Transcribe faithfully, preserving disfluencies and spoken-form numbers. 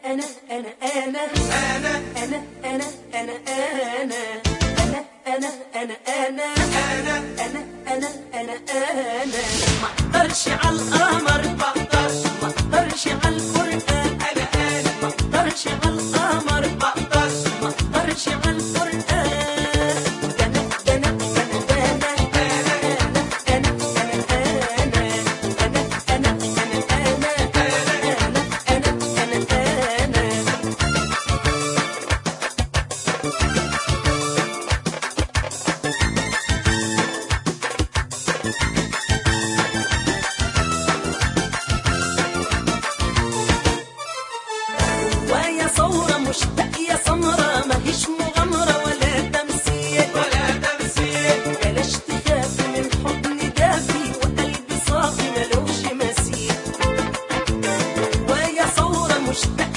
أنا أنا أنا أنا أنا أنا أنا أنا أنا أنا أنا أنا أنا أنا أنا أنا ما أقدرش على القمر، ما أقدرش ما أقدرش على القرآن، أنا أنا ما أقدرش على القمر، ما أقدرش ما أقدرش على القرآن. ويا ثورة مشتاق يا سمرة، ماهيش مغامرة ولا تمثيل ولا تمثيل، بلاش تخافي من حضن دافي وقلبي صافي ملوش مثيل. ويا ثورة مشتاق